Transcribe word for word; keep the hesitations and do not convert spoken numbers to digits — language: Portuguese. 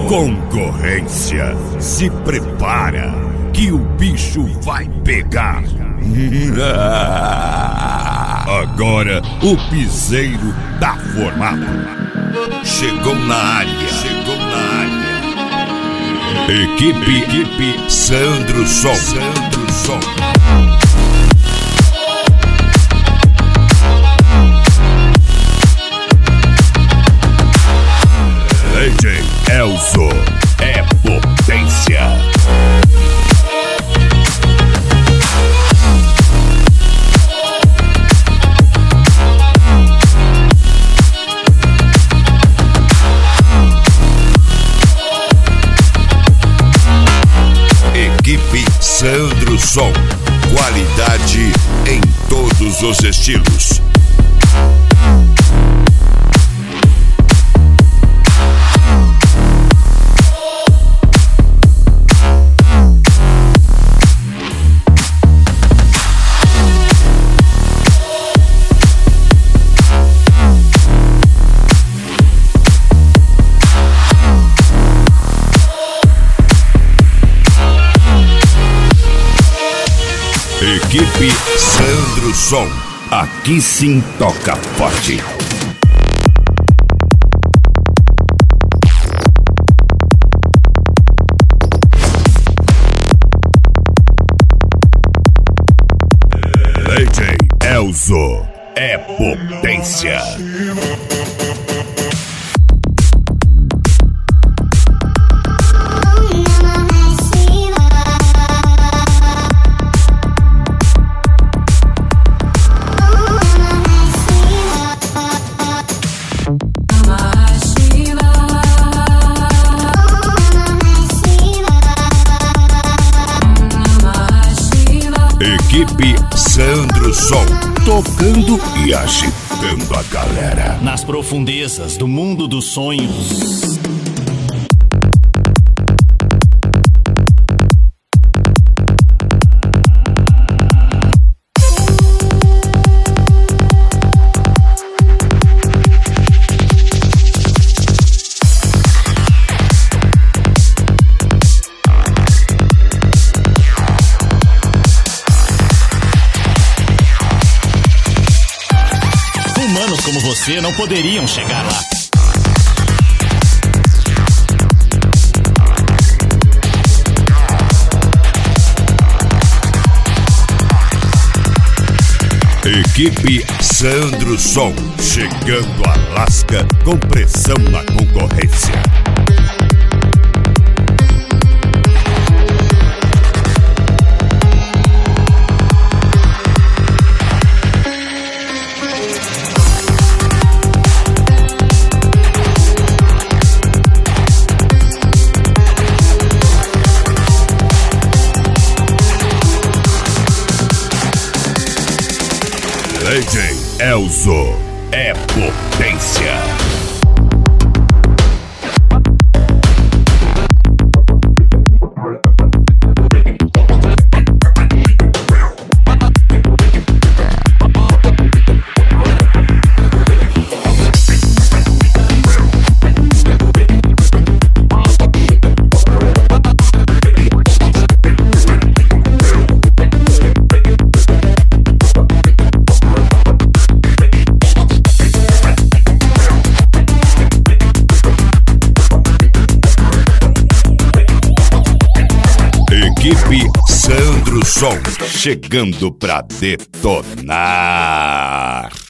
Concorrência, se prepara que o bicho vai pegar. Agora o piseiro tá formado. Chegou na área, chegou na área. Equipe, equipe Sandro Som, Sandro Som. D J Elzo é potência. Equipe Sandro Som, qualidade em todos os estilos. Equipe Sandro Som, aqui sim toca forte. D J Elzo é potência. Equipe Sandro Som, tocando e agitando a galera. Nas profundezas do mundo dos sonhos. Humanos como você não poderiam chegar lá. Equipe Sandro Som, chegando a lasca com pressão na concorrência. D J Elzo é potência. Equipe Sandro Som, chegando pra detonar.